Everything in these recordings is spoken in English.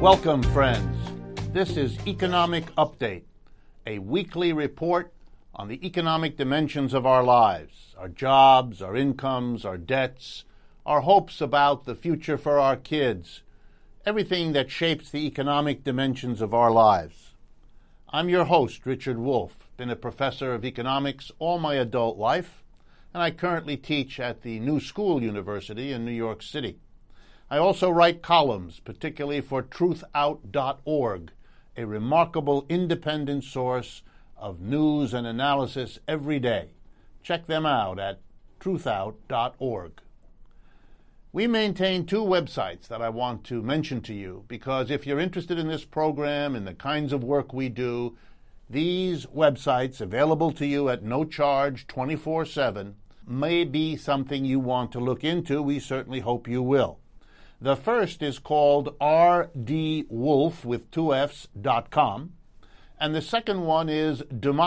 Welcome, friends. This is Economic Update, a weekly report on the economic dimensions of our lives, our jobs, our incomes, our debts, our hopes about the future for our kids, everything that shapes the economic dimensions of our lives. I'm your host, Richard Wolff, been a professor of economics all my adult life, and I currently teach at the New School University in New York City. I also write columns, particularly for truthout.org, a remarkable independent source of news and analysis every day. Check them out at truthout.org. We maintain two websites that I want to mention to you because if you're interested in this program and the kinds of work we do, these websites, available to you at no charge 24/7, may be something you want to look into. We certainly hope you will. The first is called rdwolf with two Fs.com, and the second one is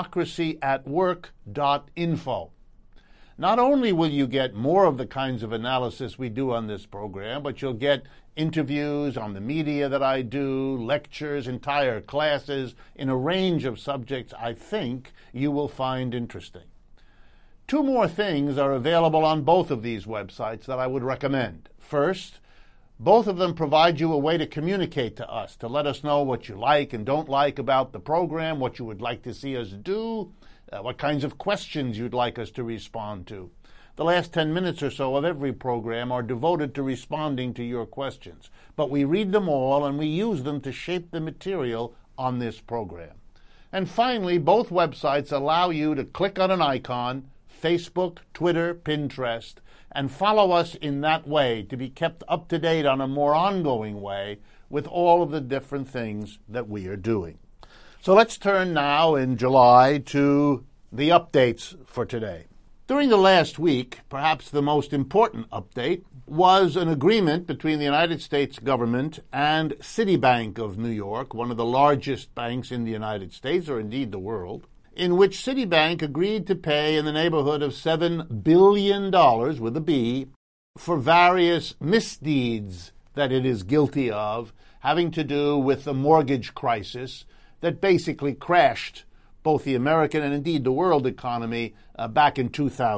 democracyatwork.info. Not only will you get more of the kinds of analysis we do on this program, but you'll get interviews on the media that I do, lectures, entire classes in a range of subjects I think you will find interesting. Two more things are available on both of these websites that I would recommend. First, both of them provide you a way to communicate to us, to let us know what you like and don't like about the program, what you would like to see us do, what kinds of questions you'd like us to respond to. The last 10 minutes or so of every program are devoted to responding to your questions, but we read them all and we use them to shape the material on this program. And finally, both websites allow you to click on an icon, Facebook, Twitter, Pinterest, and follow us in that way to be kept up to date on a more ongoing way with all of the different things that we are doing. So let's turn now in July to the updates for today. During the last week, perhaps the most important update was an agreement between the United States government and Citibank of New York, one of the largest banks in the United States, or indeed the world, in which Citibank agreed to pay in the neighborhood of $7 billion, with a B, for various misdeeds that it is guilty of, having to do with the mortgage crisis that basically crashed both the American and indeed the world economy back in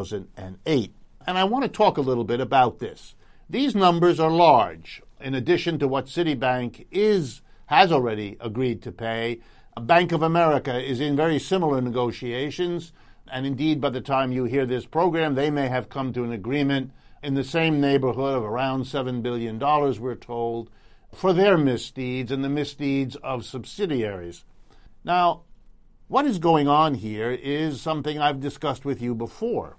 2008. And I want to talk a little bit about this. These numbers are large. In addition to what Citibank has already agreed to pay, Bank of America is in very similar negotiations, and indeed by the time you hear this program, they may have come to an agreement in the same neighborhood of around $7 billion, we're told, for their misdeeds and the misdeeds of subsidiaries. Now, what is going on here is something I've discussed with you before.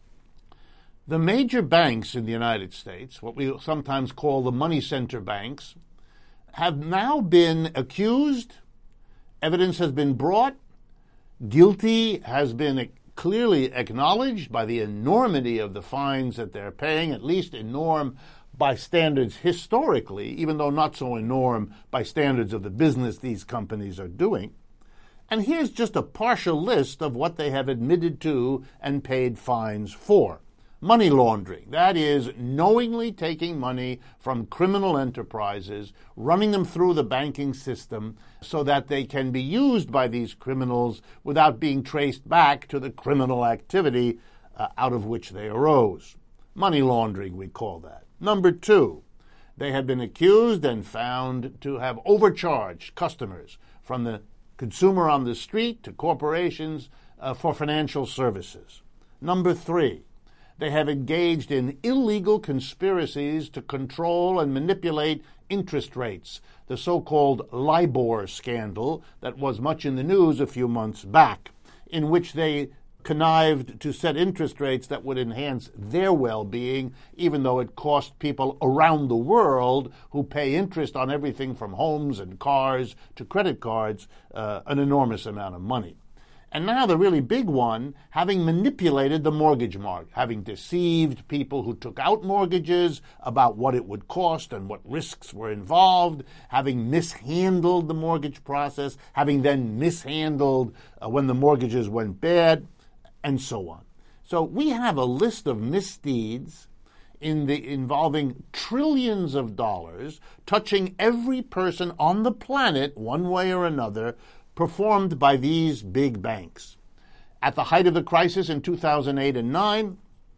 The major banks in the United States, what we sometimes call the money center banks, have now been accused. Evidence has been brought. Guilty has been clearly acknowledged by the enormity of the fines that they're paying, at least enorm by standards historically, even though not so enorm by standards of the business these companies are doing. And here's just a partial list of what they have admitted to and paid fines for. Money laundering, that is, knowingly taking money from criminal enterprises, running them through the banking system so that they can be used by these criminals without being traced back to the criminal activity out of which they arose. Money laundering, we call that. Number two, they have been accused and found to have overcharged customers, from the consumer on the street to corporations, for financial services. Number three, they have engaged in illegal conspiracies to control and manipulate interest rates, the so-called LIBOR scandal that was much in the news a few months back, in which they connived to set interest rates that would enhance their well-being, even though it cost people around the world who pay interest on everything from homes and cars to credit cards an enormous amount of money. And now the really big one, having manipulated the mortgage market, having deceived people who took out mortgages about what it would cost and what risks were involved, having mishandled the mortgage process, having then mishandled when the mortgages went bad, and so on. So we have a list of misdeeds involving trillions of dollars, touching every person on the planet one way or another, performed by these big banks. At the height of the crisis in 2008 and 9,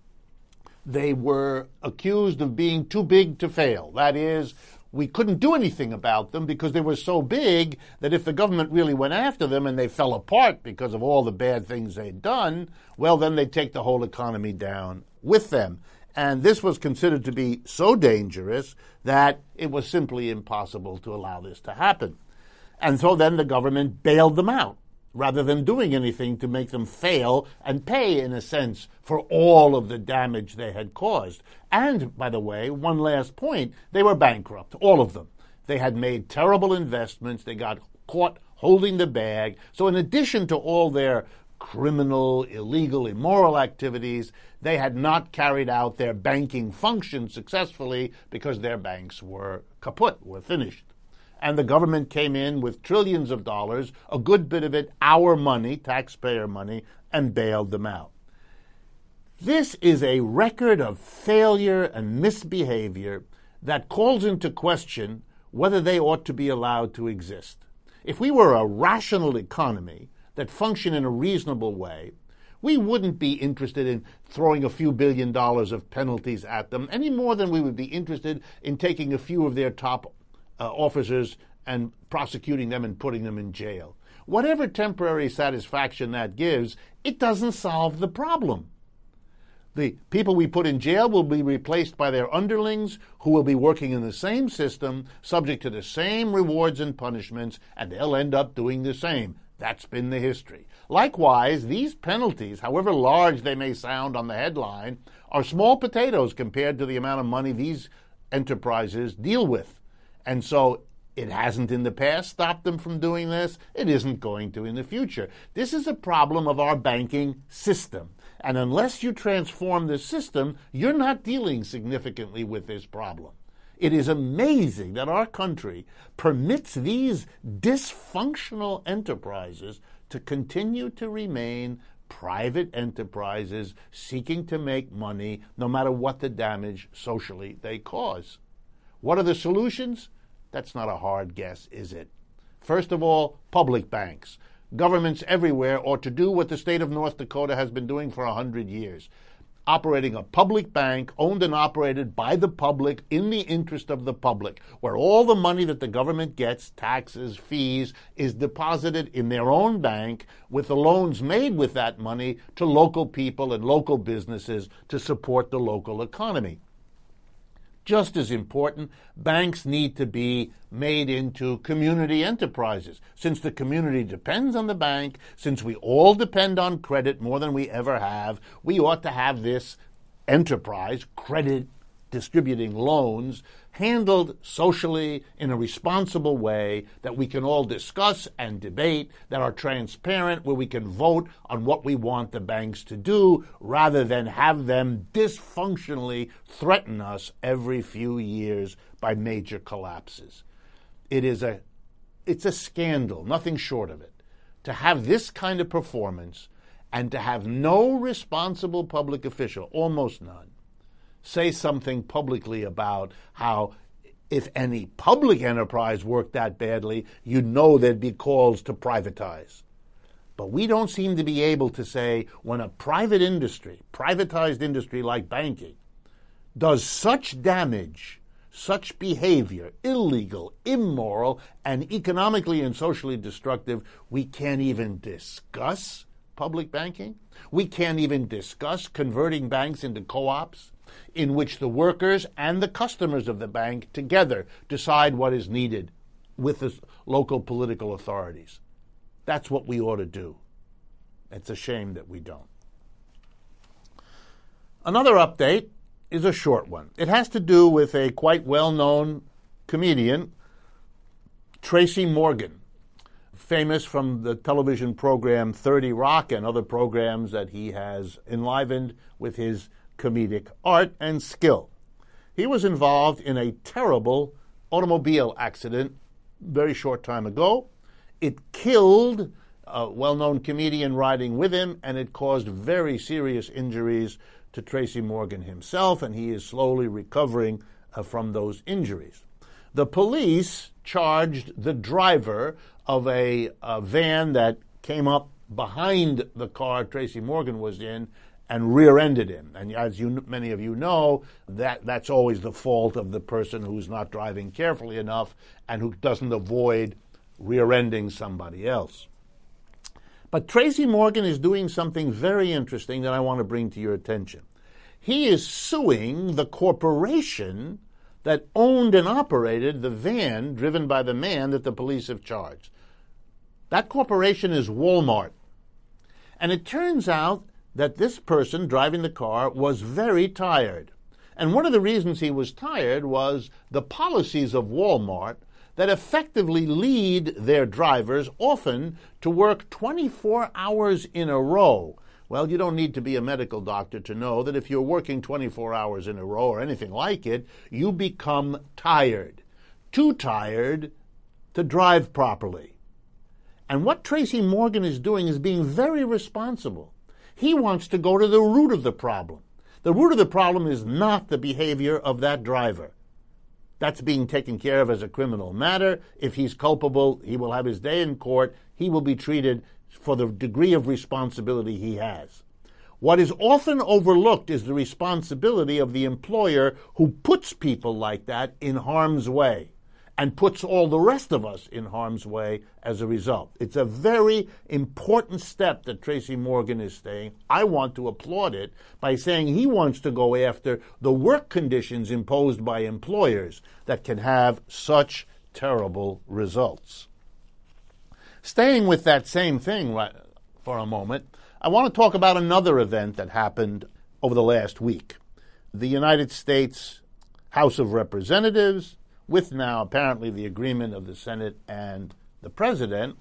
they were accused of being too big to fail. That is, we couldn't do anything about them because they were so big that if the government really went after them and they fell apart because of all the bad things they'd done, well, then they'd take the whole economy down with them. And this was considered to be so dangerous that it was simply impossible to allow this to happen. And so then the government bailed them out, rather than doing anything to make them fail and pay, in a sense, for all of the damage they had caused. And, by the way, one last point, they were bankrupt, all of them. They had made terrible investments. They got caught holding the bag. So in addition to all their criminal, illegal, immoral activities, they had not carried out their banking function successfully because their banks were kaput, were finished. And the government came in with trillions of dollars, a good bit of it our money, taxpayer money, and bailed them out. This is a record of failure and misbehavior that calls into question whether they ought to be allowed to exist. If we were a rational economy that functioned in a reasonable way, we wouldn't be interested in throwing a few $1 billion of penalties at them any more than we would be interested in taking a few of their top officers and prosecuting them and putting them in jail. Whatever temporary satisfaction that gives, it doesn't solve the problem. The people we put in jail will be replaced by their underlings who will be working in the same system, subject to the same rewards and punishments, and they'll end up doing the same. That's been the history. Likewise, these penalties, however large they may sound on the headline, are small potatoes compared to the amount of money these enterprises deal with. And so it hasn't in the past stopped them from doing this. It isn't going to in the future. This is a problem of our banking system. And unless you transform the system, you're not dealing significantly with this problem. It is amazing that our country permits these dysfunctional enterprises to continue to remain private enterprises seeking to make money no matter what the damage socially they cause. What are the solutions? That's not a hard guess, is it? First of all, public banks. Governments everywhere ought to do what the state of North Dakota has been doing for 100 years. Operating a public bank owned and operated by the public in the interest of the public, where all the money that the government gets, taxes, fees, is deposited in their own bank with the loans made with that money to local people and local businesses to support the local economy. Just as important, banks need to be made into community enterprises. Since the community depends on the bank, since we all depend on credit more than we ever have, we ought to have this enterprise, credit distributing loans, handled socially in a responsible way that we can all discuss and debate, that are transparent, where we can vote on what we want the banks to do, rather than have them dysfunctionally threaten us every few years by major collapses. It's a scandal, nothing short of it, to have this kind of performance and to have no responsible public official, almost none, say something publicly about how if any public enterprise worked that badly, you'd know there'd be calls to privatize. But we don't seem to be able to say when a private industry, privatized industry like banking, does such damage, such behavior, illegal, immoral, and economically and socially destructive, we can't even discuss public banking. We can't even discuss converting banks into co-ops, in which the workers and the customers of the bank together decide what is needed with the local political authorities. That's what we ought to do. It's a shame that we don't. Another update is a short one. It has to do with a quite well-known comedian, Tracy Morgan, famous from the television program 30 Rock and other programs that he has enlivened with his comedic art and skill. He was involved in a terrible automobile accident very short time ago. It killed a well-known comedian riding with him, and it caused very serious injuries to Tracy Morgan himself, and he is slowly recovering from those injuries. The police charged the driver of a van that came up behind the car Tracy Morgan was in and rear-ended him. And as many of you know, that's always the fault of the person who's not driving carefully enough and who doesn't avoid rear-ending somebody else. But Tracy Morgan is doing something very interesting that I want to bring to your attention. He is suing the corporation that owned and operated the van driven by the man that the police have charged. That corporation is Walmart. And it turns out that this person driving the car was very tired. And one of the reasons he was tired was the policies of Walmart that effectively lead their drivers often to work 24 hours in a row. Well, you don't need to be a medical doctor to know that if you're working 24 hours in a row or anything like it, you become tired. Too tired to drive properly. And what Tracy Morgan is doing is being very responsible. He wants to go to the root of the problem. The root of the problem is not the behavior of that driver. That's being taken care of as a criminal matter. If he's culpable, he will have his day in court. He will be treated for the degree of responsibility he has. What is often overlooked is the responsibility of the employer who puts people like that in harm's way and puts all the rest of us in harm's way as a result. It's a very important step that Tracy Morgan is saying. I want to applaud it by saying he wants to go after the work conditions imposed by employers that can have such terrible results. Staying with that same thing for a moment, I want to talk about another event that happened over the last week. The United States House of Representatives, with now apparently the agreement of the Senate and the President,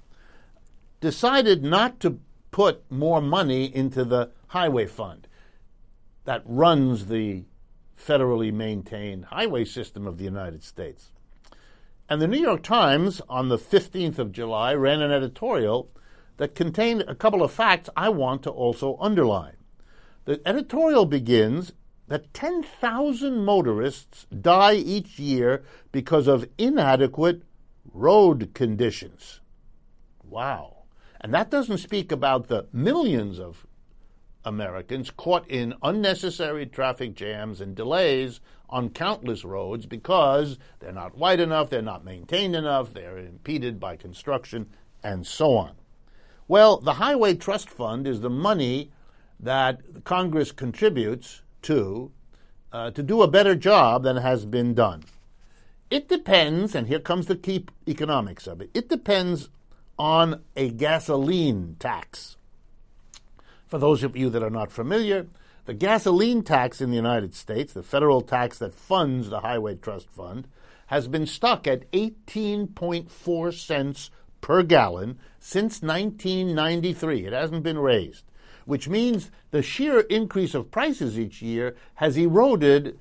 decided not to put more money into the highway fund that runs the federally maintained highway system of the United States. And the New York Times, on the 15th of July, ran an editorial that contained a couple of facts I want to also underline. The editorial begins that 10,000 motorists die each year because of inadequate road conditions. Wow. And that doesn't speak about the millions of Americans caught in unnecessary traffic jams and delays on countless roads because they're not wide enough, they're not maintained enough, they're impeded by construction, and so on. Well, the Highway Trust Fund is the money that Congress contributes to do a better job than has been done. It depends, and here comes the key economics of it, it depends on a gasoline tax. For those of you that are not familiar, the gasoline tax in the United States, the federal tax that funds the Highway Trust Fund, has been stuck at 18.4 cents per gallon since 1993. It hasn't been raised, which means the sheer increase of prices each year has eroded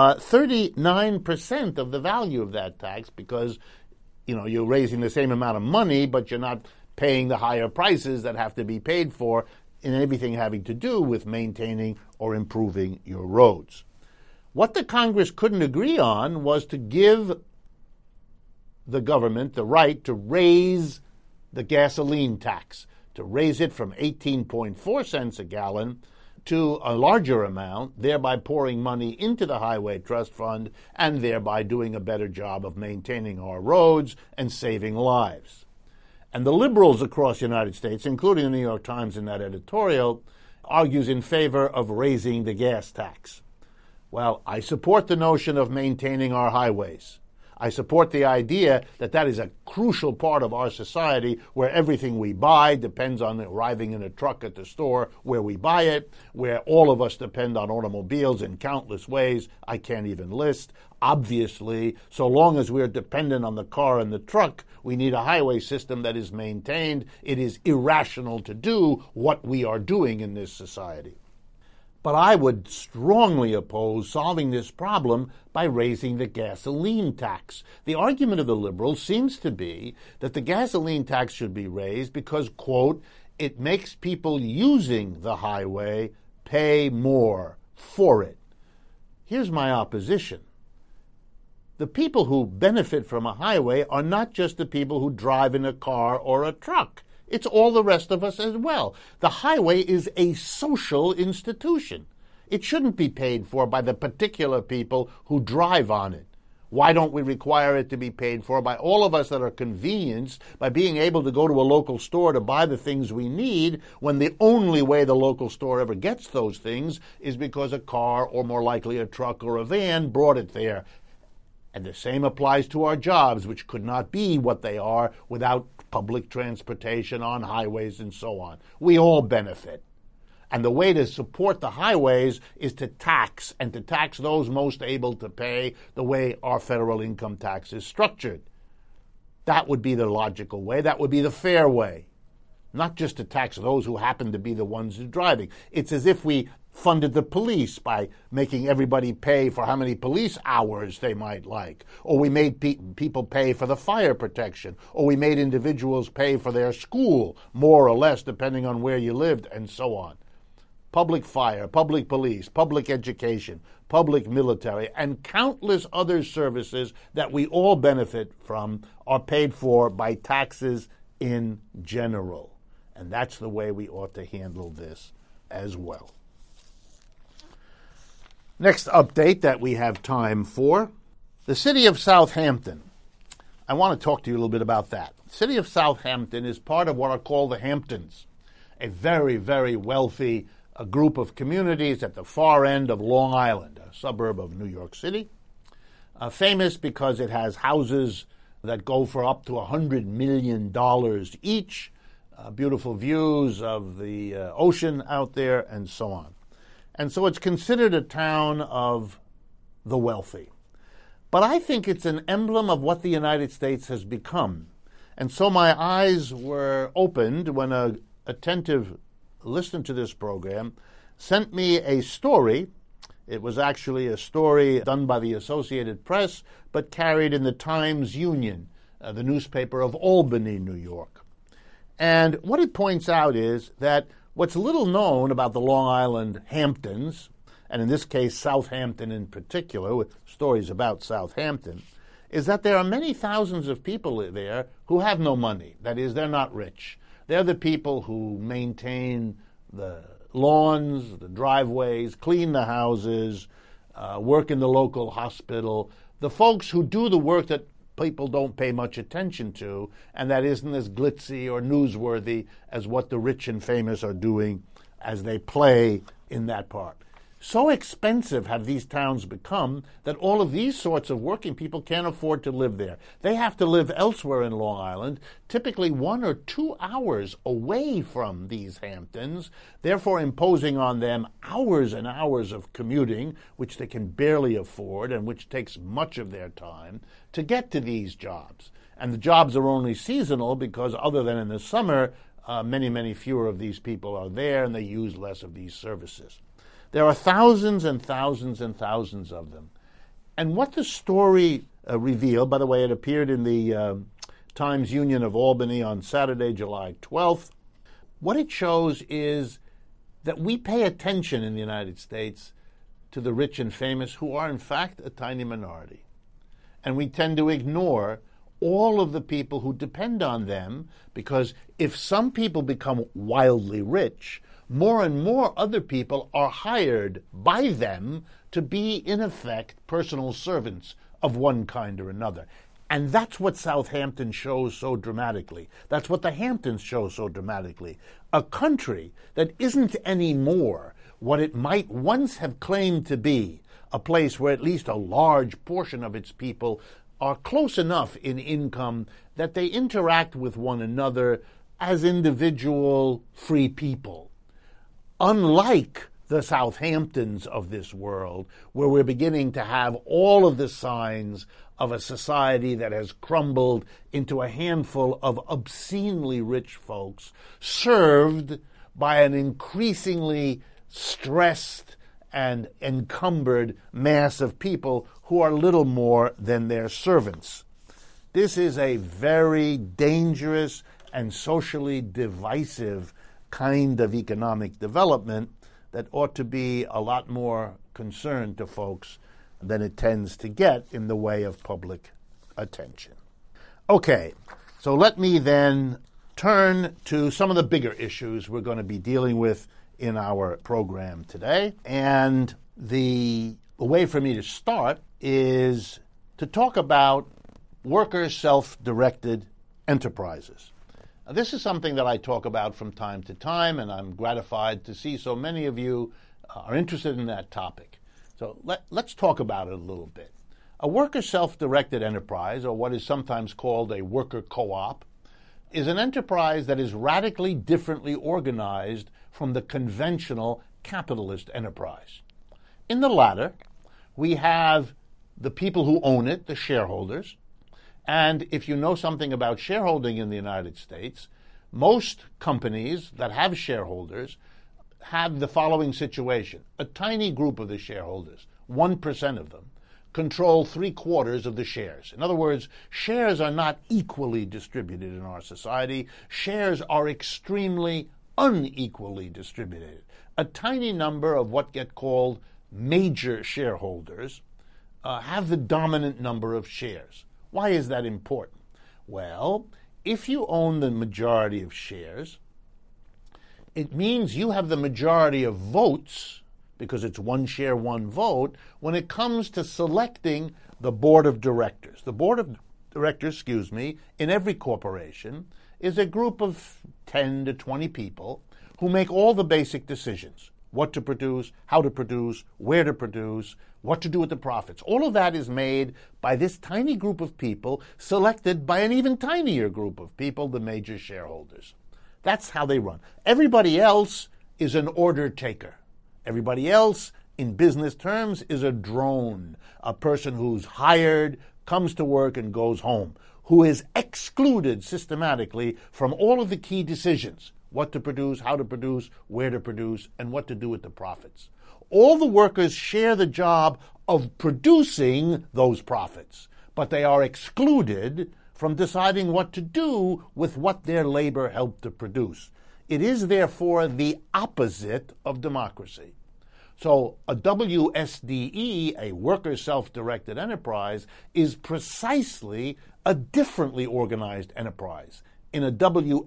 39% of the value of that tax because, you're raising the same amount of money, but you're not paying the higher prices that have to be paid for in everything having to do with maintaining or improving your roads. What the Congress couldn't agree on was to give the government the right to raise the gasoline tax, to raise it from 18.4 cents a gallon to a larger amount, thereby pouring money into the Highway Trust Fund and thereby doing a better job of maintaining our roads and saving lives. And the liberals across the United States, including the New York Times in that editorial, argues in favor of raising the gas tax. Well, I support the notion of maintaining our highways. I support the idea that that is a crucial part of our society where everything we buy depends on arriving in a truck at the store where we buy it, where all of us depend on automobiles in countless ways I can't even list. Obviously, so long as we're dependent on the car and the truck, we need a highway system that is maintained. It is irrational to do what we are doing in this society. But I would strongly oppose solving this problem by raising the gasoline tax. The argument of the liberals seems to be that the gasoline tax should be raised because, quote, it makes people using the highway pay more for it. Here's my opposition. The people who benefit from a highway are not just the people who drive in a car or a truck. It's all the rest of us as well. The highway is a social institution. It shouldn't be paid for by the particular people who drive on it. Why don't we require it to be paid for by all of us that are convenienced by being able to go to a local store to buy the things we need when the only way the local store ever gets those things is because a car or more likely a truck or a van brought it there. And the same applies to our jobs, which could not be what they are without public transportation on highways and so on. We all benefit. And the way to support the highways is to tax, and to tax those most able to pay the way our federal income tax is structured. That would be the logical way. That would be the fair way. Not just to tax those who happen to be the ones who are driving. It's as if we funded the police by making everybody pay for how many police hours they might like, or we made people pay for the fire protection, or we made individuals pay for their school, more or less, depending on where you lived, and so on. Public fire, public police, public education, public military, and countless other services that we all benefit from are paid for by taxes in general. And that's the way we ought to handle this as well. Next update that we have time for, the city of Southampton. I want to talk to you a little bit about that. The city of Southampton is part of what are called the Hamptons, a very, very wealthy group of communities at the far end of Long Island, a suburb of New York City, famous because it has houses that go for up to $100 million each, beautiful views of the ocean out there, and so on. And so it's considered a town of the wealthy. But I think it's an emblem of what the United States has become. And so my eyes were opened when an attentive listener to this program sent me a story. It was actually a story done by the Associated Press, but carried in the Times-Union, the newspaper of Albany, New York. And what it points out is that what's little known about the Long Island Hamptons, and in this case Southampton in particular, with stories about Southampton, is that there are many thousands of people there who have no money. That is, they're not rich. They're the people who maintain the lawns, the driveways, clean the houses, work in the local hospital, the folks who do the work that people don't pay much attention to, and that isn't as glitzy or newsworthy as what the rich and famous are doing as they play in that part. So expensive have these towns become that all of these sorts of working people can't afford to live there. They have to live elsewhere in Long Island, typically 1 or 2 hours away from these Hamptons, therefore imposing on them hours and hours of commuting, which they can barely afford and which takes much of their time, to get to these jobs. And the jobs are only seasonal because other than in the summer, many, many fewer of these people are there and they use less of these services. There are thousands and thousands and thousands of them. And what the story revealed, by the way, it appeared in the Times-Union of Albany on Saturday, July 12th, what it shows is that we pay attention in the United States to the rich and famous, who are in fact a tiny minority. And we tend to ignore all of the people who depend on them, because if some people become wildly rich, more and more other people are hired by them to be, in effect, personal servants of one kind or another. And that's what Southampton shows so dramatically. That's what the Hamptons show so dramatically. A country that isn't anymore what it might once have claimed to be, a place where at least a large portion of its people are close enough in income that they interact with one another as individual free people. Unlike the Southamptons of this world, where we're beginning to have all of the signs of a society that has crumbled into a handful of obscenely rich folks, served by an increasingly stressed and encumbered mass of people who are little more than their servants. This is a very dangerous and socially divisive kind of economic development that ought to be a lot more concern to folks than it tends to get in the way of public attention. Okay, so let me then turn to some of the bigger issues we're going to be dealing with in our program today. And the way for me to start is to talk about worker self-directed enterprises. Now, this is something that I talk about from time to time, and I'm gratified to see so many of you are interested in that topic. So let's talk about it a little bit. A worker self-directed enterprise, or what is sometimes called a worker co-op, is an enterprise that is radically differently organized from the conventional capitalist enterprise. In the latter, we have the people who own it, the shareholders, and if you know something about shareholding in the United States, most companies that have shareholders have the following situation. A tiny group of the shareholders, 1% of them, control 3/4 of the shares. In other words, shares are not equally distributed in our society. Shares are extremely unequally distributed. A tiny number of what get called major shareholders have the dominant number of shares. Why is that important? Well, if you own the majority of shares, it means you have the majority of votes, because it's one share, one vote, when it comes to selecting the board of directors. The board of directors, in every corporation is a group of 10 to 20 people who make all the basic decisions. What to produce, how to produce, where to produce, what to do with the profits. All of that is made by this tiny group of people selected by an even tinier group of people, the major shareholders. That's how they run. Everybody else is an order taker. Everybody else, in business terms, is a drone, a person who's hired, comes to work, and goes home, who is excluded systematically from all of the key decisions: what to produce, how to produce, where to produce, and what to do with the profits. All the workers share the job of producing those profits, but they are excluded from deciding what to do with what their labor helped to produce. It is, therefore, the opposite of democracy. So a WSDE, a worker self-directed enterprise, is precisely a differently organized enterprise. In a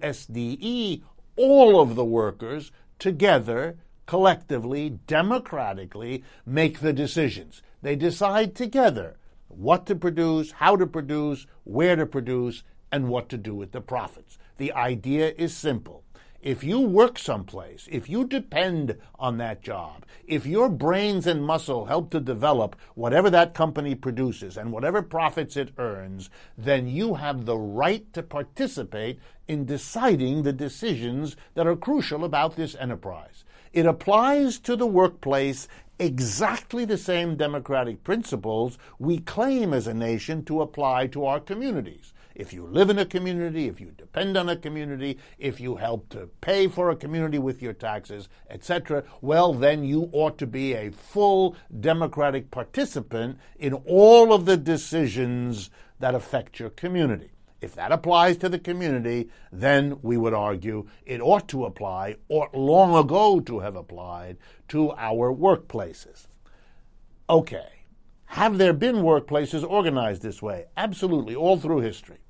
WSDE, all of the workers together, collectively, democratically, make the decisions. They decide together what to produce, how to produce, where to produce, and what to do with the profits. The idea is simple. If you work someplace, if you depend on that job, if your brains and muscle help to develop whatever that company produces and whatever profits it earns, then you have the right to participate in deciding the decisions that are crucial about this enterprise. It applies to the workplace exactly the same democratic principles we claim as a nation to apply to our communities. If you live in a community, if you depend on a community, if you help to pay for a community with your taxes, etc., well, then you ought to be a full democratic participant in all of the decisions that affect your community. If that applies to the community, then we would argue it ought to apply, or long ago to have applied, to our workplaces. Okay, have there been workplaces organized this way? Absolutely, all through history.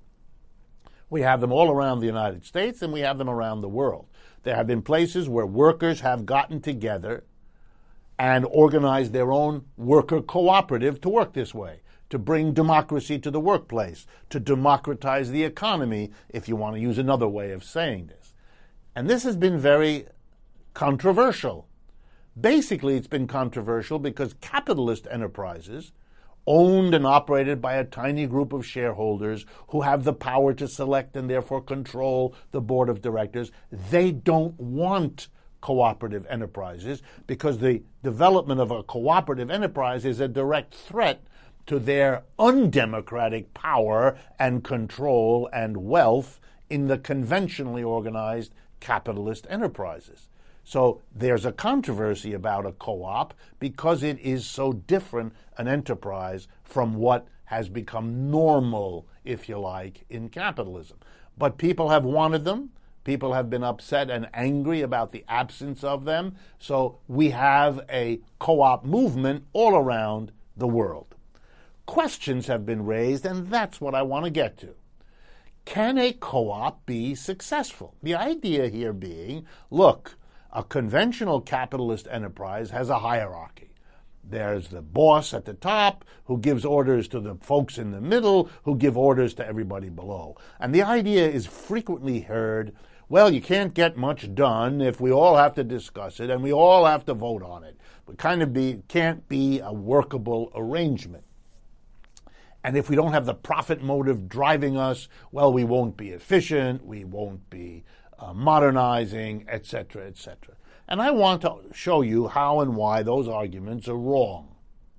We have them all around the United States, and we have them around the world. There have been places where workers have gotten together and organized their own worker cooperative to work this way, to bring democracy to the workplace, to democratize the economy, if you want to use another way of saying this. And this has been very controversial. Basically, it's been controversial because capitalist enterprises, owned and operated by a tiny group of shareholders who have the power to select and therefore control the board of directors, they don't want cooperative enterprises because the development of a cooperative enterprise is a direct threat to their undemocratic power and control and wealth in the conventionally organized capitalist enterprises. So there's a controversy about a co-op because it is so different an enterprise from what has become normal, if you like, in capitalism. But people have wanted them. People have been upset and angry about the absence of them. So we have a co-op movement all around the world. Questions have been raised, and that's what I want to get to. Can a co-op be successful? The idea here being, look, a conventional capitalist enterprise has a hierarchy. There's the boss at the top who gives orders to the folks in the middle who give orders to everybody below. And the idea is frequently heard, well, you can't get much done if we all have to discuss it and we all have to vote on it. It can't be a workable arrangement. And if we don't have the profit motive driving us, well, we won't be efficient, we won't be modernizing, etc., etc. And I want to show you how and why those arguments are wrong.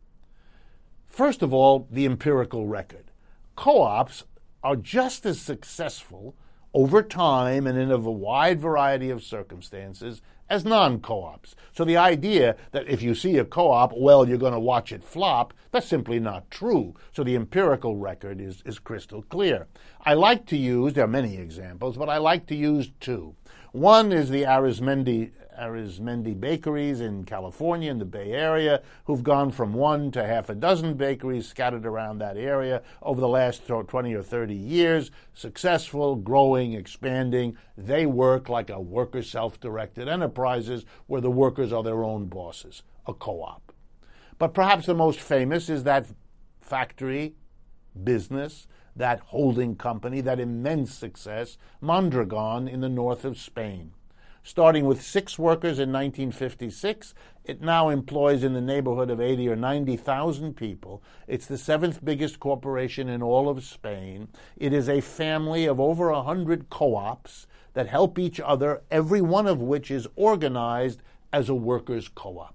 First of all, the empirical record. Co-ops are just as successful over time and in a wide variety of circumstances as non-co-ops. So the idea that if you see a co-op, well, you're going to watch it flop, that's simply not true. So the empirical record is crystal clear. I like to use, there are many examples, but I like to use two. One is the Arizmendi bakeries in California, in the Bay Area, who've gone from 1 to half a dozen bakeries scattered around that area over the last 20 or 30 years, successful, growing, expanding. They work like a worker self-directed enterprises where the workers are their own bosses, a co-op. But perhaps the most famous is that factory business, that holding company, that immense success, Mondragon in the north of Spain. Starting with 6 workers in 1956, it now employs in the neighborhood of 80 or 90,000 people. It's the 7th biggest corporation in all of Spain. It is a family of over 100 co-ops that help each other, every one of which is organized as a workers' co-op.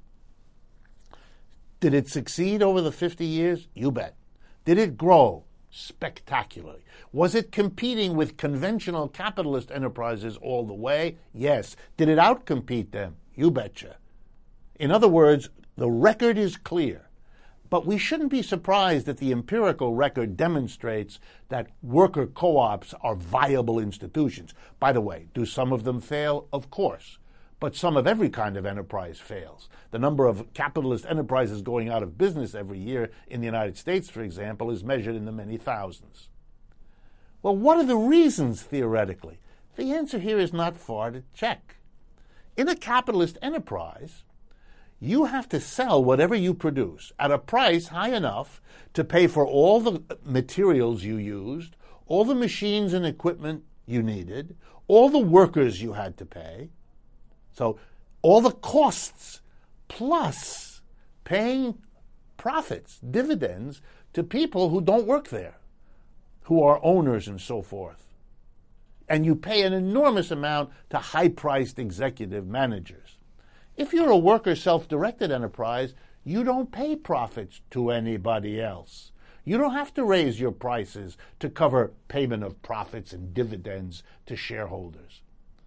Did it succeed over the 50 years? You bet. Did it grow? Spectacularly. Was it competing with conventional capitalist enterprises all the way? Yes. Did it outcompete them? You betcha. In other words, the record is clear. But we shouldn't be surprised that the empirical record demonstrates that worker co-ops are viable institutions. By the way, do some of them fail? Of course. But some of every kind of enterprise fails. The number of capitalist enterprises going out of business every year in the United States, for example, is measured in the many thousands. Well, what are the reasons, theoretically? The answer here is not far to check. In a capitalist enterprise, you have to sell whatever you produce at a price high enough to pay for all the materials you used, all the machines and equipment you needed, all the workers you had to pay. So all the costs plus paying profits, dividends, to people who don't work there, who are owners and so forth. And you pay an enormous amount to high-priced executive managers. If you're a worker self-directed enterprise, you don't pay profits to anybody else. You don't have to raise your prices to cover payment of profits and dividends to shareholders.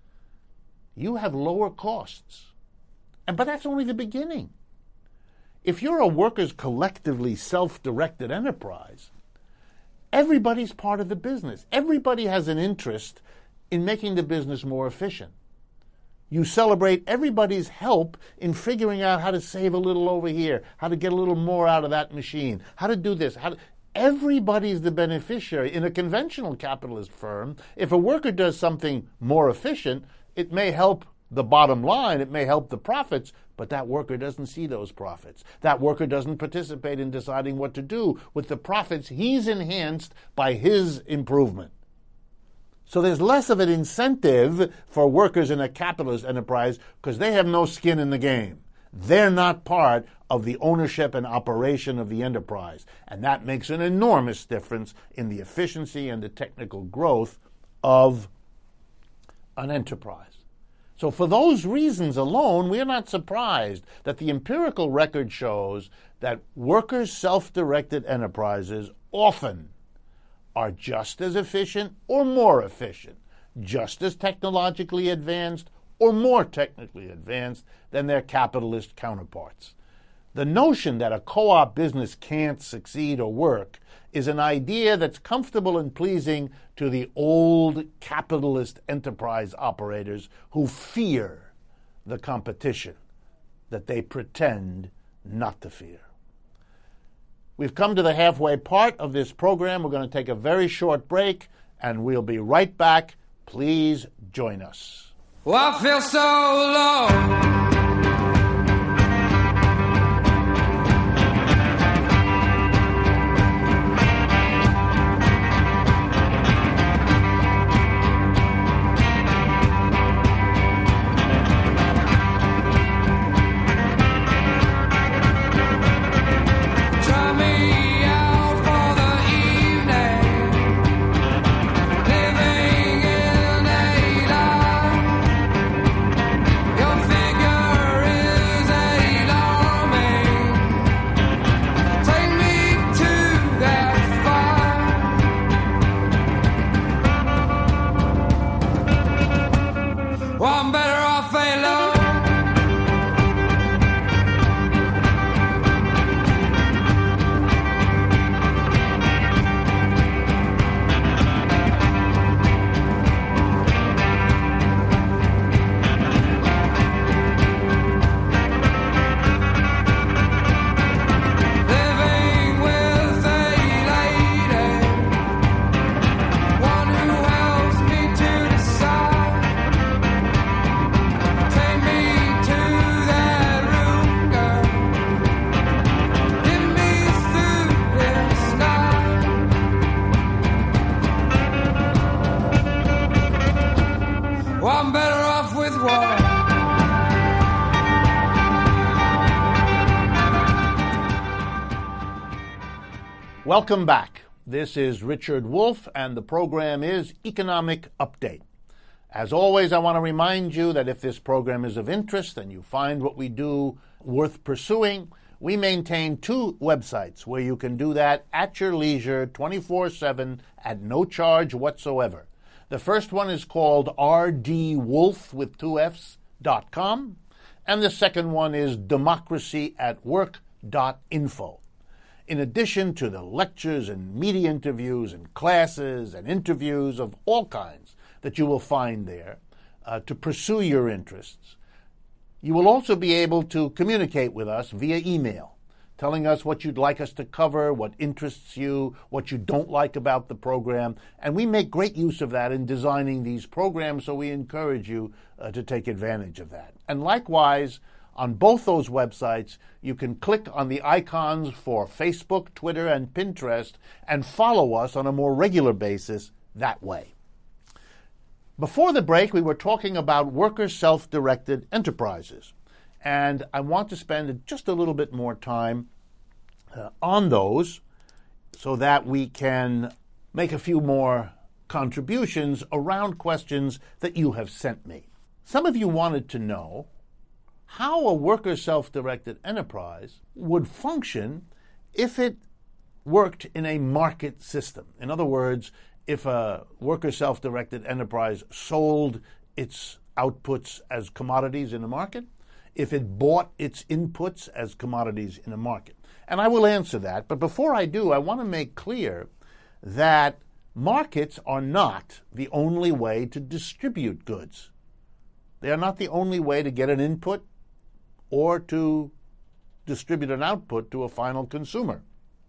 You have lower costs. But that's only the beginning. If you're a workers collectively self-directed enterprise, everybody's part of the business. Everybody has an interest in making the business more efficient. You celebrate everybody's help in figuring out how to save a little over here, how to get a little more out of that machine, how to do this. Everybody's the beneficiary. In a conventional capitalist firm, if a worker does something more efficient, it may help the bottom line, it may help the profits, but that worker doesn't see those profits. That worker doesn't participate in deciding what to do with the profits he's enhanced by his improvement. So there's less of an incentive for workers in a capitalist enterprise because they have no skin in the game. They're not part of the ownership and operation of the enterprise. And that makes an enormous difference in the efficiency and the technical growth of an enterprise. So for those reasons alone, we are not surprised that the empirical record shows that workers' self-directed enterprises often are just as efficient or more efficient, just as technologically advanced or more technically advanced than their capitalist counterparts. The notion that a co-op business can't succeed or work is an idea that's comfortable and pleasing to the old capitalist enterprise operators who fear the competition that they pretend not to fear. We've come to the halfway part of this program. We're going to take a very short break, and we'll be right back. Please join us. Well, I feel so low. Welcome back. This is Richard Wolff, and the program is Economic Update. As always, I want to remind you that if this program is of interest and you find what we do worth pursuing, we maintain 2 websites where you can do that at your leisure 24/7 at no charge whatsoever. The first one is called rdwolf with 2 Fs.com, and the second one is democracyatwork.info. In addition to the lectures and media interviews and classes and interviews of all kinds that you will find there to pursue your interests, you will also be able to communicate with us via email, telling us what you'd like us to cover, what interests you, what you don't like about the program, and we make great use of that in designing these programs, so we encourage you to take advantage of that. And likewise, on both those websites, you can click on the icons for Facebook, Twitter, and Pinterest and follow us on a more regular basis that way. Before the break, we were talking about worker self-directed enterprises, and I want to spend just a little bit more time on those so that we can make a few more contributions around questions that you have sent me. Some of you wanted to know how a worker self-directed enterprise would function if it worked in a market system. In other words, if a worker self-directed enterprise sold its outputs as commodities in a market, if it bought its inputs as commodities in a market. And I will answer that, but before I do, I want to make clear that markets are not the only way to distribute goods. They are not the only way to get an input or to distribute an output to a final consumer.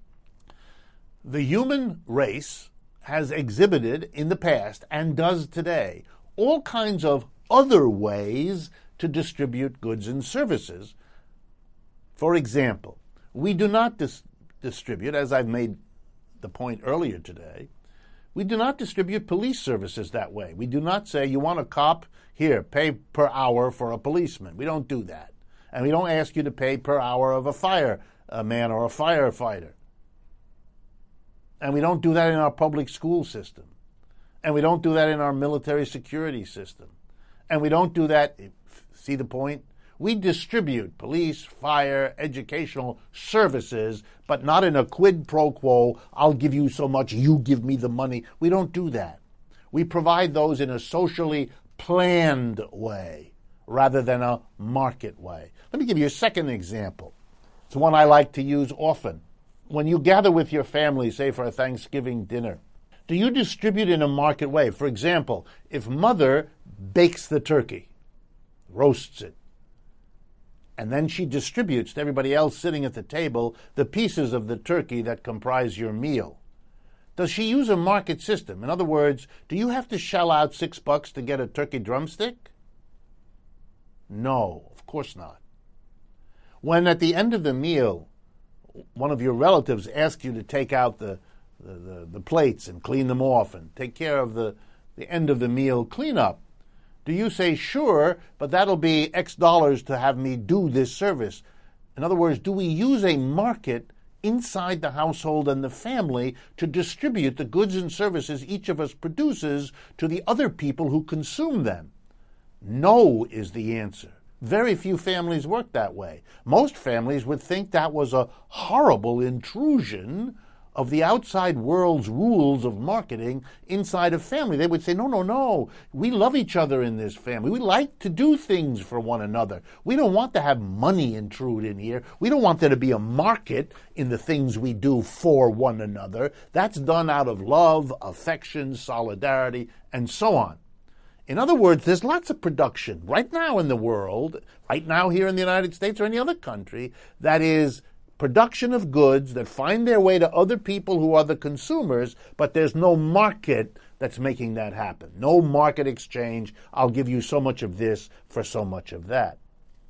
The human race has exhibited in the past, and does today, all kinds of other ways to distribute goods and services. For example, we do not distribute, as I've made the point earlier today, we do not distribute police services that way. We do not say, you want a cop? Here, pay per hour for a policeman. We don't do that. And we don't ask you to pay per hour of a fireman or a firefighter. And we don't do that in our public school system. And we don't do that in our military security system. And we don't do that, see the point? We distribute police, fire, educational services, but not in a quid pro quo, I'll give you so much, you give me the money. We don't do that. We provide those in a socially planned way. rather than a market way. Let me give you a second example. It's one I like to use often. When you gather with your family, say for a Thanksgiving dinner, do you distribute in a market way? For example, if mother bakes the turkey, roasts it, and then she distributes to everybody else sitting at the table the pieces of the turkey that comprise your meal, does she use a market system? In other words, do you have to shell out $6 to get a turkey drumstick? No, of course not. When at the end of the meal, one of your relatives asks you to take out the plates and clean them off and take care of the end of the meal cleanup, do you say, sure, but that'll be X dollars to have me do this service? In other words, do we use a market inside the household and the family to distribute the goods and services each of us produces to the other people who consume them? No is the answer. Very few families work that way. Most families would think that was a horrible intrusion of the outside world's rules of marketing inside a family. They would say, no, we love each other in this family. We like to do things for one another. We don't want to have money intrude in here. We don't want there to be a market in the things we do for one another. That's done out of love, affection, solidarity, and so on. In other words, there's lots of production right now in the world, right now here in the United States or any other country, that is production of goods that find their way to other people who are the consumers, but there's no market that's making that happen. No market exchange. I'll give you so much of this for so much of that.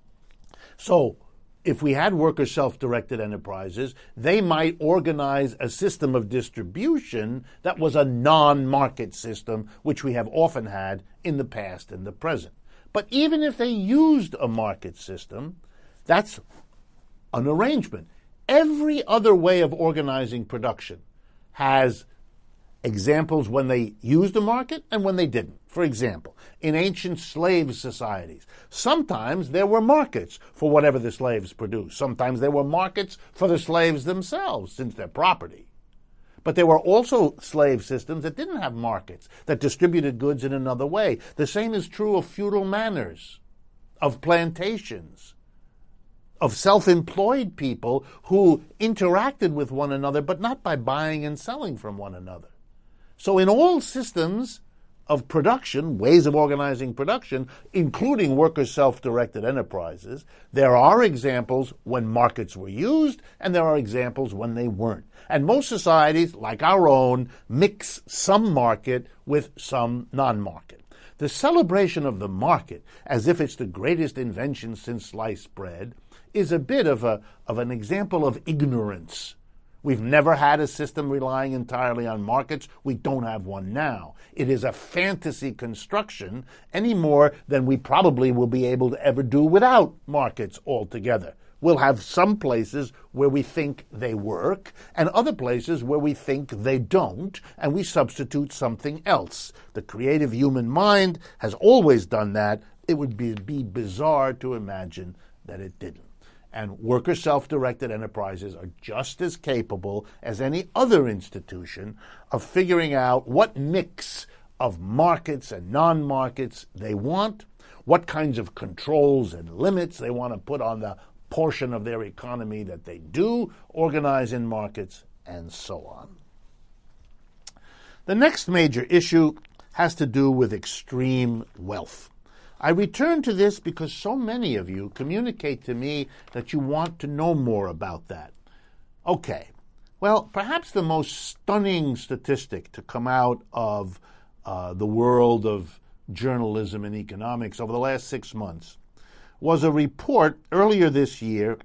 So if we had worker self-directed enterprises, they might organize a system of distribution that was a non-market system, which we have often had in the past and the present. But even if they used a market system, that's an arrangement. Every other way of organizing production has examples when they used a market and when they didn't. For example, in ancient slave societies, sometimes there were markets for whatever the slaves produced. Sometimes there were markets for the slaves themselves, since they're property. But there were also slave systems that didn't have markets, that distributed goods in another way. The same is true of feudal manors, of plantations, of self-employed people who interacted with one another, but not by buying and selling from one another. So in all systems of production, ways of organizing production, including worker self-directed enterprises, there are examples when markets were used, and there are examples when they weren't. And most societies, like our own, mix some market with some non-market. The celebration of the market, as if it's the greatest invention since sliced bread, is a bit of an example of ignorance. We've never had a system relying entirely on markets. We don't have one now. It is a fantasy construction any more than we probably will be able to ever do without markets altogether. We'll have some places where we think they work and other places where we think they don't, and we substitute something else. The creative human mind has always done that. It would be bizarre to imagine that it didn't. And worker self-directed enterprises are just as capable as any other institution of figuring out what mix of markets and non-markets they want, what kinds of controls and limits they want to put on the portion of their economy that they do organize in markets, and so on. The next major issue has to do with extreme wealth. I return to this because so many of you communicate to me that you want to know more about that. Okay, well, perhaps the most stunning statistic to come out of the world of journalism and economics over the last 6 months was a report earlier this year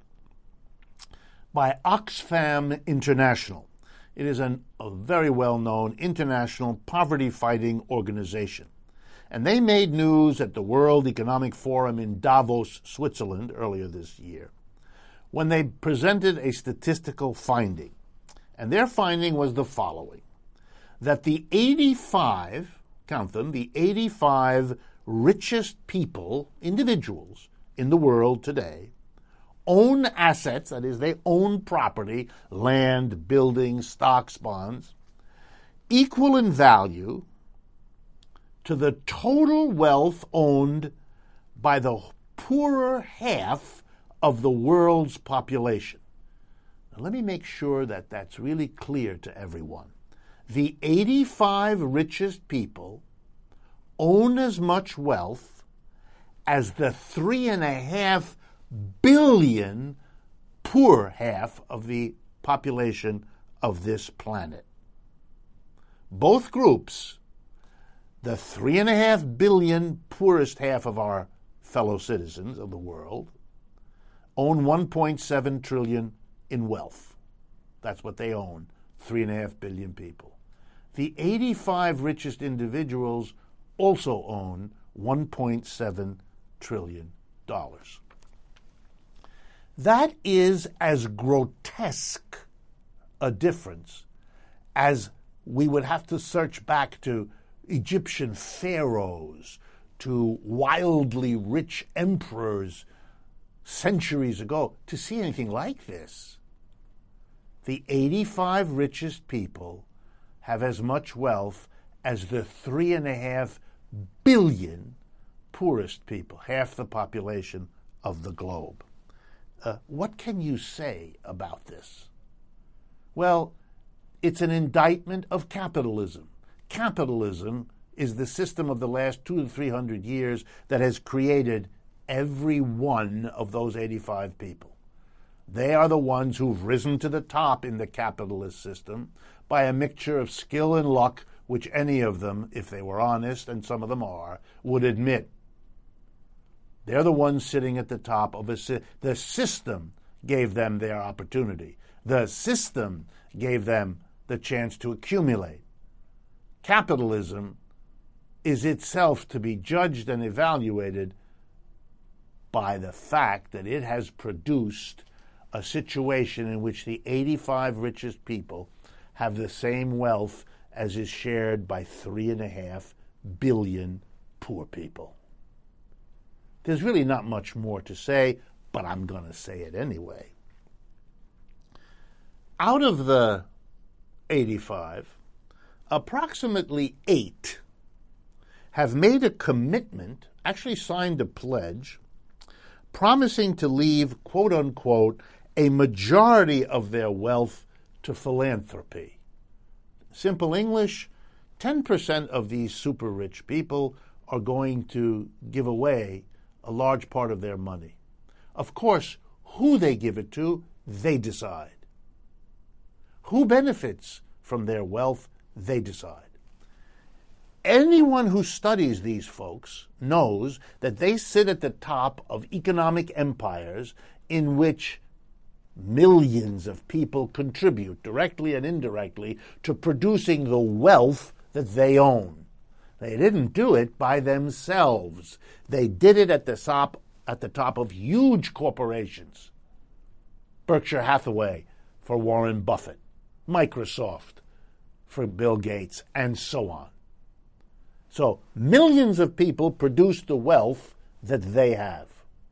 by Oxfam International. It is a very well-known international poverty-fighting organization. And they made news at the World Economic Forum in Davos, Switzerland, earlier this year, when they presented a statistical finding. And their finding was the following, that the 85, count them, the 85 richest people, individuals in the world today, own assets, that is, they own property, land, buildings, stocks, bonds, equal in value to the total wealth owned by the poorer half of the world's population. Now, let me make sure that that's really clear to everyone. The 85 richest people own as much wealth as the 3.5 billion poor half of the population of this planet. Both groups, the 3.5 billion poorest half of our fellow citizens of the world, own 1.7 trillion in wealth. That's what they own, 3.5 billion people. The 85 richest individuals also own $1.7 trillion. That is as grotesque a difference as we would have to search back to Egyptian pharaohs, to wildly rich emperors centuries ago, to see anything like this. The 85 richest people have as much wealth as the 3.5 billion poorest people, half the population of the globe. What can you say about this? Well, it's an indictment of capitalism. Capitalism is the system of the last 200 to 300 years that has created every one of those 85 people. They are the ones who've risen to the top in the capitalist system by a mixture of skill and luck, which any of them, if they were honest, and some of them are, would admit. They're the ones sitting at the top of the system gave them their opportunity. The system gave them the chance to accumulate. Capitalism is itself to be judged and evaluated by the fact that it has produced a situation in which the 85 richest people have the same wealth as is shared by 3.5 billion poor people. There's really not much more to say, but I'm going to say it anyway. Out of the 85, approximately 8 have made a commitment, actually signed a pledge, promising to leave, quote unquote, a majority of their wealth to philanthropy. Simple English, 10% of these super rich people are going to give away a large part of their money. Of course, who they give it to, they decide. Who benefits from their wealth, they decide. Anyone who studies these folks knows that they sit at the top of economic empires in which millions of people contribute, directly and indirectly, to producing the wealth that they own. They didn't do it by themselves. They did it at the top of huge corporations. Berkshire Hathaway for Warren Buffett, Microsoft for Bill Gates, and so on. So millions of people produce the wealth that they have.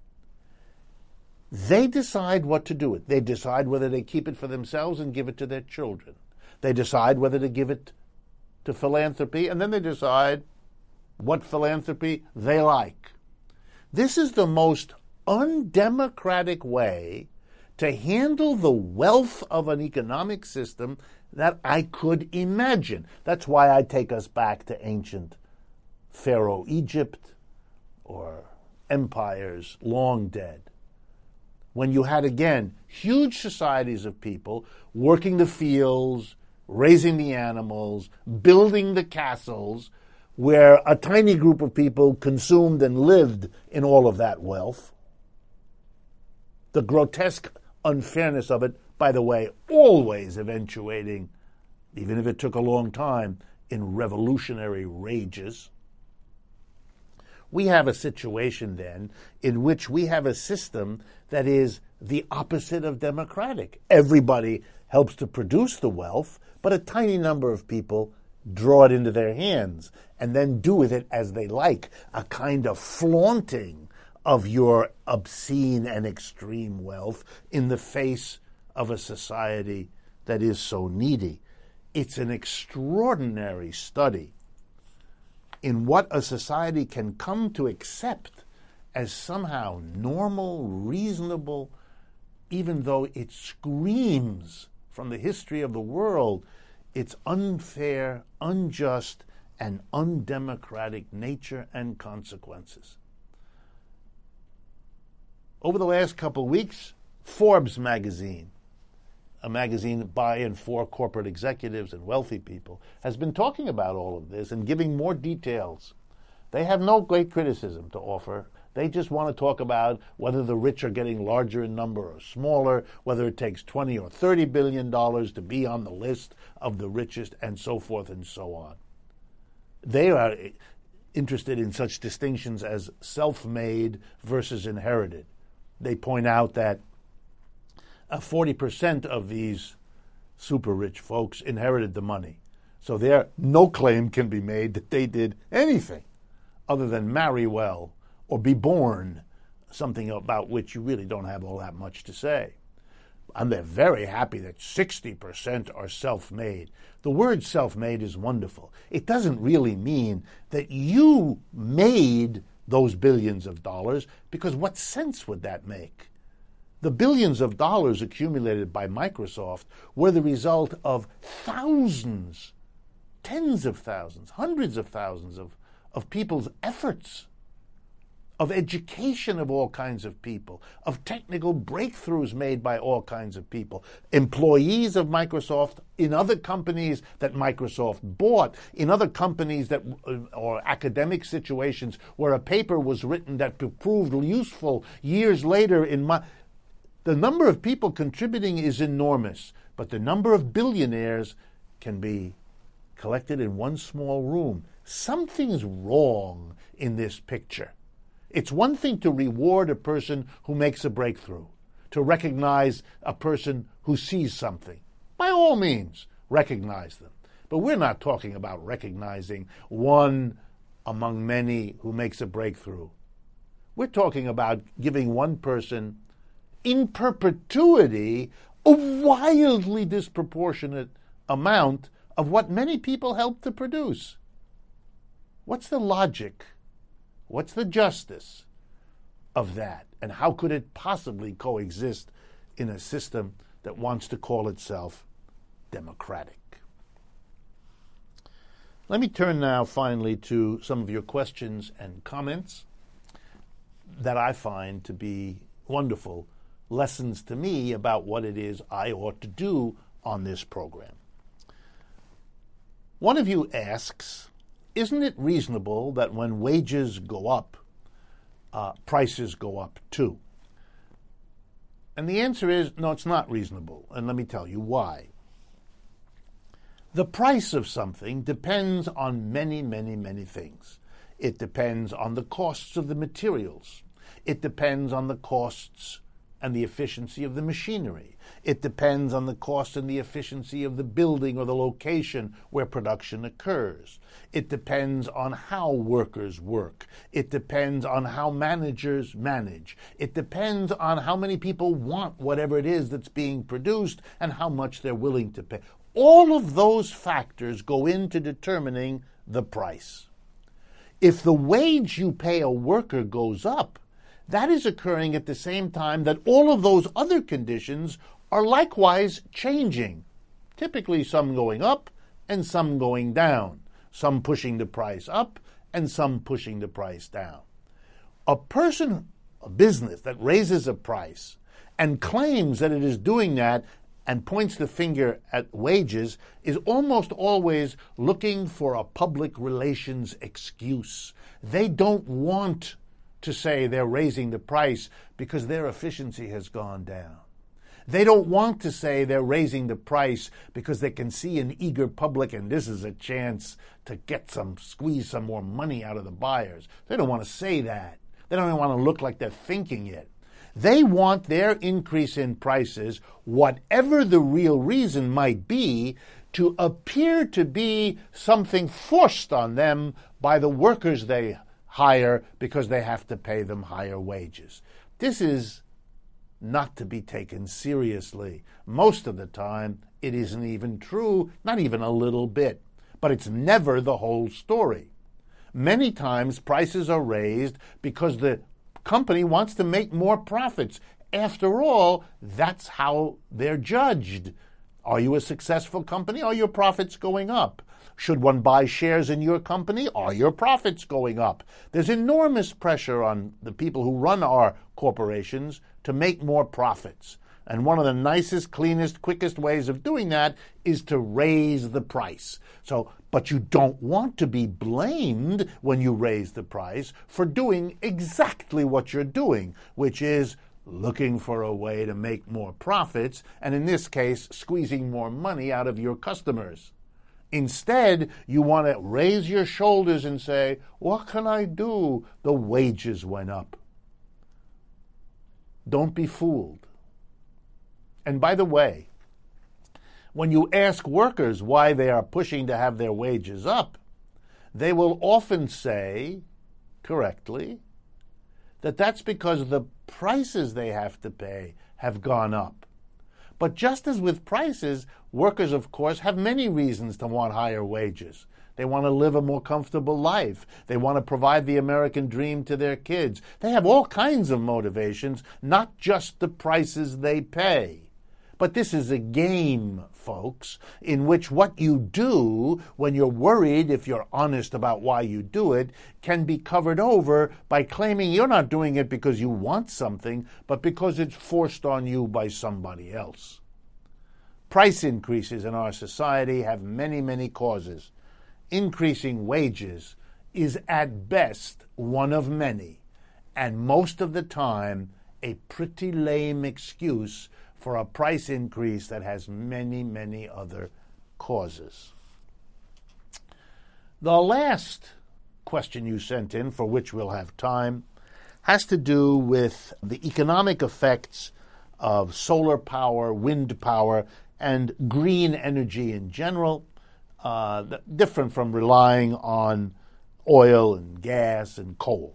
They decide what to do with it. They decide whether they keep it for themselves and give it to their children. They decide whether to give it to philanthropy, and then they decide what philanthropy they like. This is the most undemocratic way to handle the wealth of an economic system that I could imagine. That's why I take us back to ancient Pharaoh Egypt or empires long dead. When you had, again, huge societies of people working the fields, raising the animals, building the castles, where a tiny group of people consumed and lived in all of that wealth. The grotesque unfairness of it, by the way, always eventuating, even if it took a long time, in revolutionary rages. We have a situation then in which we have a system that is the opposite of democratic. Everybody helps to produce the wealth, but a tiny number of people draw it into their hands and then do with it as they like, a kind of flaunting of your obscene and extreme wealth in the face of a society that is so needy. It's an extraordinary study in what a society can come to accept as somehow normal, reasonable, even though it screams from the history of the world its unfair, unjust, and undemocratic nature and consequences. Over the last couple of weeks, Forbes magazine, a magazine by and for corporate executives and wealthy people, has been talking about all of this and giving more details. They have no great criticism to offer. They just want to talk about whether the rich are getting larger in number or smaller, whether it takes $20 or $30 billion to be on the list of the richest, and so forth and so on. They are interested in such distinctions as self-made versus inherited. They point out that 40% of these super rich folks inherited the money. So no claim can be made that they did anything other than marry well or be born, something about which you really don't have all that much to say. And they're very happy that 60% are self-made. The word self-made is wonderful. It doesn't really mean that you made those billions of dollars, because what sense would that make? The billions of dollars accumulated by Microsoft were the result of thousands, tens of thousands, hundreds of thousands of people's efforts, of education of all kinds of people, of technical breakthroughs made by all kinds of people, employees of Microsoft in other companies that Microsoft bought, in other companies that, or academic situations where a paper was written that proved useful years later. The number of people contributing is enormous, but the number of billionaires can be collected in one small room. Something's wrong in this picture. It's one thing to reward a person who makes a breakthrough, to recognize a person who sees something. By all means, recognize them. But we're not talking about recognizing one among many who makes a breakthrough. We're talking about giving one person in perpetuity a wildly disproportionate amount of what many people helped to produce. What's the logic? What's the justice of that? And how could it possibly coexist in a system that wants to call itself democratic? Let me turn now finally to some of your questions and comments that I find to be wonderful lessons to me about what it is I ought to do on this program. One of you asks, isn't it reasonable that when wages go up, prices go up too? And the answer is, no, it's not reasonable. And let me tell you why. The price of something depends on many, many, many things. It depends on the costs of the materials. It depends on the costs and the efficiency of the machinery. It depends on the cost and the efficiency of the building or the location where production occurs. It depends on how workers work. It depends on how managers manage. It depends on how many people want whatever it is that's being produced and how much they're willing to pay. All of those factors go into determining the price. If the wage you pay a worker goes up, that is occurring at the same time that all of those other conditions are likewise changing, typically some going up and some going down, some pushing the price up and some pushing the price down. A business that raises a price and claims that it is doing that and points the finger at wages is almost always looking for a public relations excuse. They don't want to say they're raising the price because their efficiency has gone down. They don't want to say they're raising the price because they can see an eager public and this is a chance to squeeze some more money out of the buyers. They don't want to say that. They don't even want to look like they're thinking it. They want their increase in prices, whatever the real reason might be, to appear to be something forced on them by the workers they higher because they have to pay them higher wages. This is not to be taken seriously. Most of the time, it isn't even true, not even a little bit. But it's never the whole story. Many times, prices are raised because the company wants to make more profits. After all, that's how they're judged. Are you a successful company? Are your profits going up? Should one buy shares in your company? Are your profits going up? There's enormous pressure on the people who run our corporations to make more profits. And one of the nicest, cleanest, quickest ways of doing that is to raise the price. But you don't want to be blamed when you raise the price for doing exactly what you're doing, which is looking for a way to make more profits, and in this case, squeezing more money out of your customers. Instead, you want to raise your shoulders and say, what can I do? The wages went up. Don't be fooled. And by the way, when you ask workers why they are pushing to have their wages up, they will often say, correctly, that that's because the prices they have to pay have gone up. But just as with prices, workers, of course, have many reasons to want higher wages. They want to live a more comfortable life. They want to provide the American dream to their kids. They have all kinds of motivations, not just the prices they pay. But this is a game, folks, in which what you do when you're worried, if you're honest about why you do it, can be covered over by claiming you're not doing it because you want something, but because it's forced on you by somebody else. Price increases in our society have many, many causes. Increasing wages is at best one of many, and most of the time a pretty lame excuse for a price increase that has many, many other causes. The last question you sent in, for which we'll have time, has to do with the economic effects of solar power, wind power, and green energy in general, different from relying on oil and gas and coal.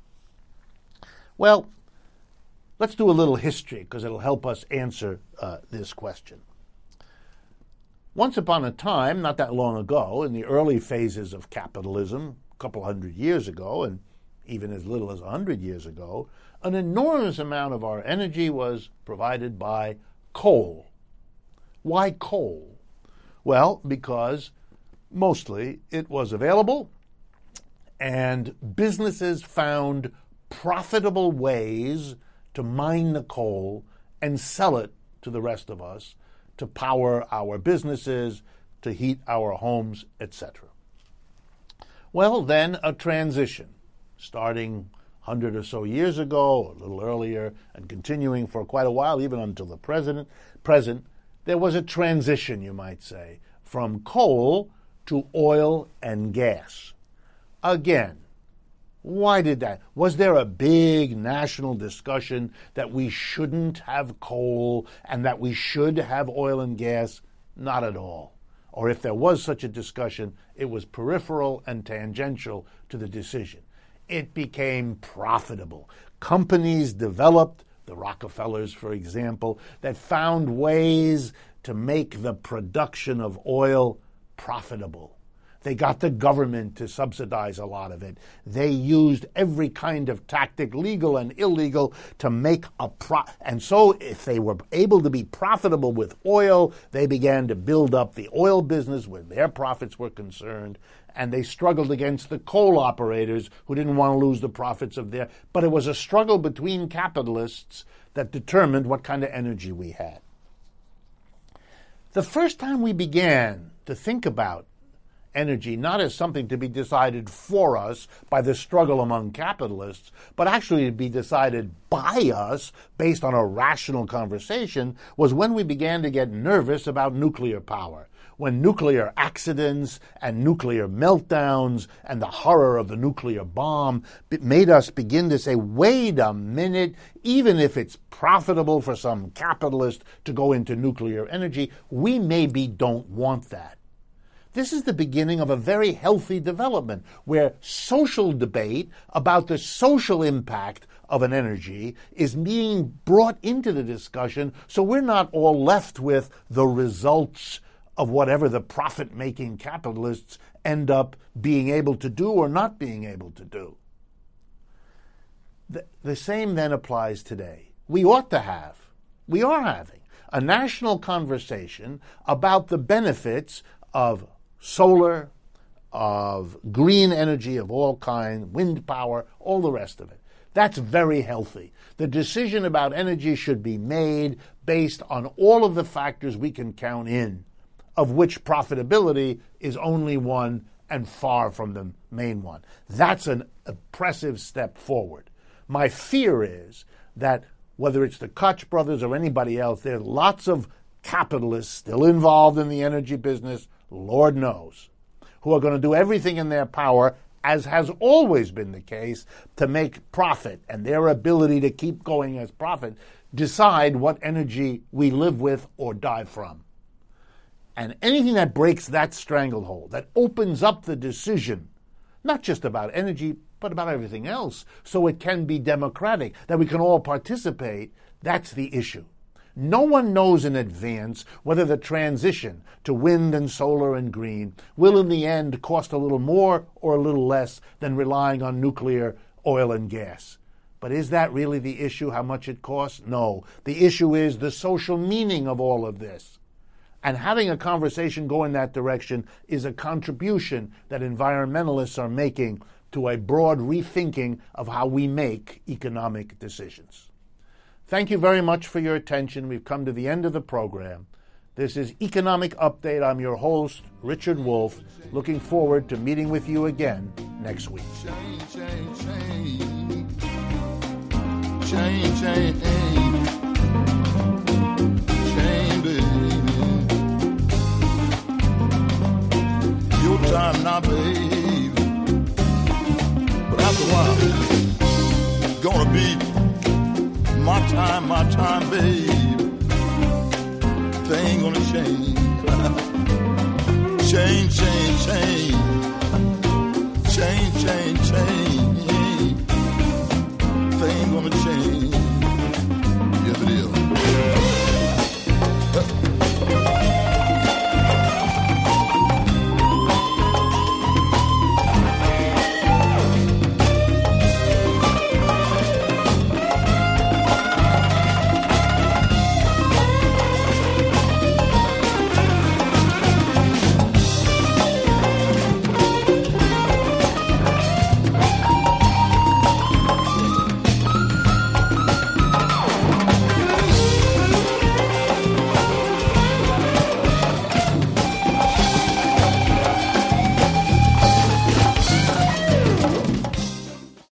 Well, let's do a little history because it'll help us answer this question. Once upon a time, not that long ago, in the early phases of capitalism, a couple hundred years ago, and even as little as 100 years ago, an enormous amount of our energy was provided by coal. Why coal? Well, because mostly it was available, and businesses found profitable ways to mine the coal and sell it to the rest of us to power our businesses, to heat our homes, etc. Well, then a transition, starting 100 or so years ago, a little earlier, and continuing for quite a while, even until the present, there was a transition, you might say, from coal to oil and gas. Again, why did that? Was there a big national discussion that we shouldn't have coal and that we should have oil and gas? Not at all. Or if there was such a discussion, it was peripheral and tangential to the decision. It became profitable. Companies developed, the Rockefellers, for example, that found ways to make the production of oil profitable. They got the government to subsidize a lot of it. They used every kind of tactic, legal and illegal, to make and so if they were able to be profitable with oil, they began to build up the oil business where their profits were concerned, and they struggled against the coal operators who didn't want to lose the profits of their... But it was a struggle between capitalists that determined what kind of energy we had. The first time we began to think about energy not as something to be decided for us by the struggle among capitalists, but actually to be decided by us based on a rational conversation, was when we began to get nervous about nuclear power. When nuclear accidents and nuclear meltdowns and the horror of the nuclear bomb made us begin to say, wait a minute, even if it's profitable for some capitalist to go into nuclear energy, we maybe don't want that. This is the beginning of a very healthy development where social debate about the social impact of an energy is being brought into the discussion, so we're not all left with the results of whatever the profit-making capitalists end up being able to do or not being able to do. The same then applies today. We are having a national conversation about the benefits of solar, of green energy of all kinds, wind power, all the rest of it. That's very healthy. The decision about energy should be made based on all of the factors we can count in, of which profitability is only one and far from the main one. That's an impressive step forward. My fear is that whether it's the Koch brothers or anybody else, there are lots of capitalists still involved in the energy business, Lord knows, who are going to do everything in their power, as has always been the case, to make profit, and their ability to keep going as profit decide what energy we live with or die from. And anything that breaks that stranglehold, that opens up the decision, not just about energy, but about everything else, so it can be democratic, that we can all participate, that's the issue. No one knows in advance whether the transition to wind and solar and green will in the end cost a little more or a little less than relying on nuclear, oil, and gas. But is that really the issue, how much it costs? No. The issue is the social meaning of all of this. And having a conversation go in that direction is a contribution that environmentalists are making to a broad rethinking of how we make economic decisions. Thank you very much for your attention. We've come to the end of the program. This is Economic Update. I'm your host, Richard Wolff. Looking forward to meeting with you again next week. Change, change, change. Change, change, change, baby. Your time now, baby. But after a while, it's gonna be my time, babe. Thing gonna change. Change, change, change. Change, change, change.